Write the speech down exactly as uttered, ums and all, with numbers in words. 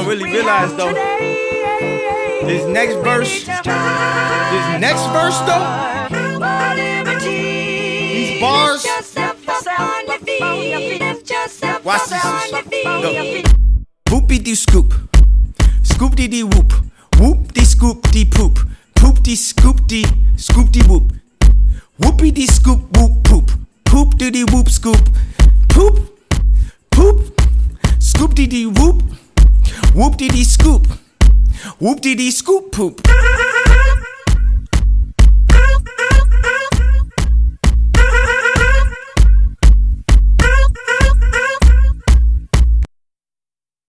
don't really realize though, this next verse, this next verse though, these bars, watch this. Go. Whoopie dee scoop, scoop dee dee whoop, whoop dee scoop dee poop, poop dee scoop dee, scoop dee whoop, whoopie dee scoop whoop poop, poop dee dee whoop scoop, poop, poop, scoop dee dee whoop, whoop dee dee scoop, whoop dee dee scoop poop.